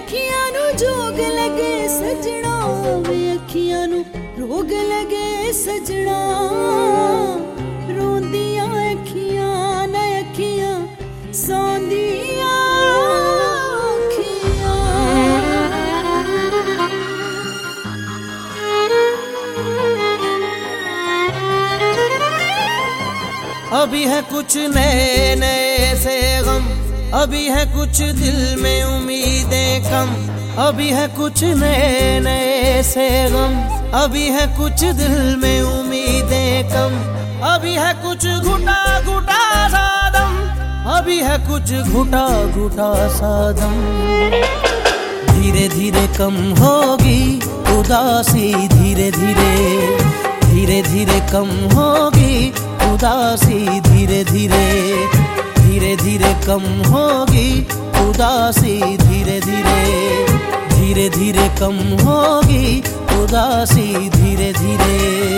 अखियां नू जोग लगे सजना वे अखियां नू रोग लगे सजना रोंदियां अखियां न अखियां सौंदियां अखियां। अभी है कुछ नए नए से गम, अभी है कुछ दिल में उम्मीदें कम। अभी है कुछ नए नए से गम, अभी है कुछ दिल में उम्मीदें कम। अभी है कुछ घुटा घुटा सा दम, अभी है कुछ घुटा घुटा सा दम। धीरे धीरे कम होगी उदासी, धीरे धीरे धीरे धीरे कम होगी उदासी। धीरे धीरे धीरे धीरे कम होगी उदासी। धीरे धीरे धीरे धीरे कम होगी उदासी। धीरे धीरे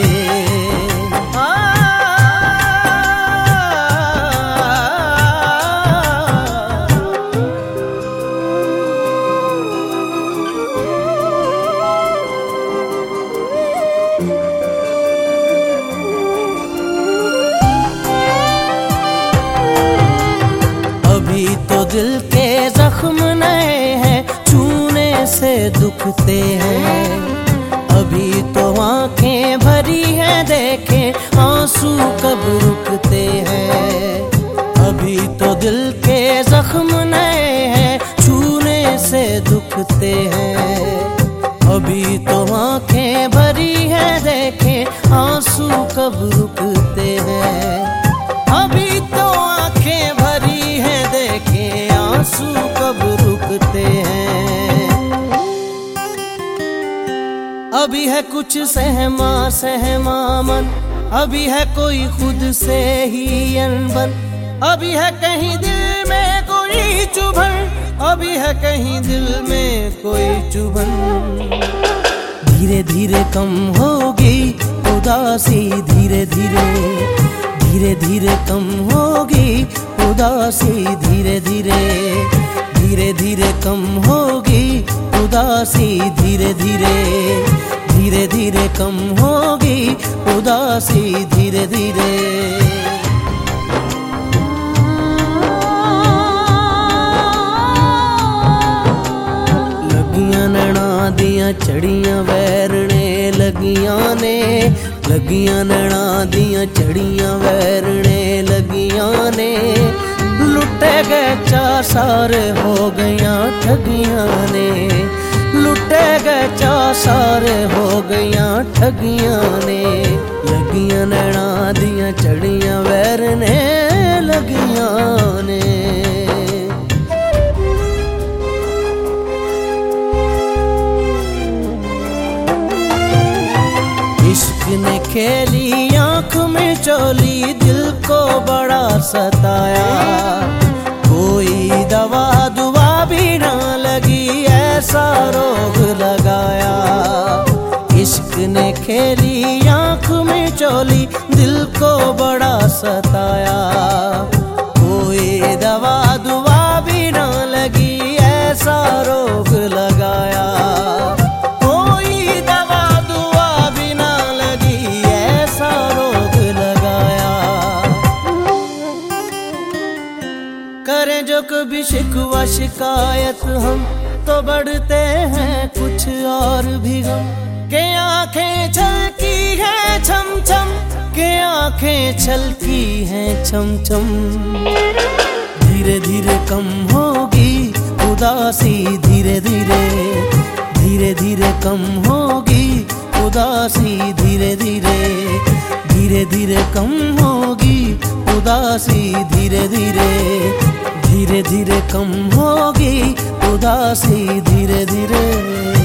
दिल के जख्म नए हैं, छूने से दुखते हैं। अभी तो आंखें भरी हैं, देखें आंसू कब रुकते हैं। अभी तो दिल के जख्म नए हैं, छूने से दुखते हैं। अभी तो आंखें भरी हैं, देखें आंसू कब रुकते हैं। अभी तो आंखें भरी हैं, देखें आंसू कब रुकते हैं। अभी है कुछ सहमा सहमा मन, अभी है कोई खुद से ही अनबन। अभी है कहीं दिल में कोई चुभन, अभी है कहीं दिल में कोई चुभन। धीरे धीरे कम होगी उदासी, धीरे धीरे धीरे धीरे कम होगी उदासी। धीरे धीरे धीरे धीरे कम होगी उदासी। धीरे धीरे धीरे धीरे कम होगी उदासी। धीरे धीरे लगियां नैना दियां चढ़ियां वैरने लगियां ने। लगियां नैना दियां चढ़ियां वैरने लगियां ने। लुटे गए चार सारे हो गईयां ठगियां ने। लुटे गए चार सारे हो गईयां ठगियां ने। लगियां नैना दियां चढ़ियां वैरने लगियां ने। इश्क ने खेली आँख में चोली, दिल को बड़ा सताया। कोई दवा दुआ भी ना लगी, ऐसा रोग लगाया। इश्क ने खेली आँख में चोली, दिल को बड़ा सताया। कोई दवा दुआ भी ना लगी, ऐसा रोग लगाया। करें जो कभी शिकवा शिकायत हम, तो बढ़ते हैं कुछ और भी गम। के आंखें छलकी हैं छम छम, के आंखें छलकी हैं छम छम। धीरे धीरे कम होगी उदासी, धीरे धीरे धीरे धीरे कम होगी उदासी। धीरे धीरे धीरे धीरे कम होगी उदासी। धीरे धीरे धीरे धीरे कम होगी उदासी। धीरे धीरे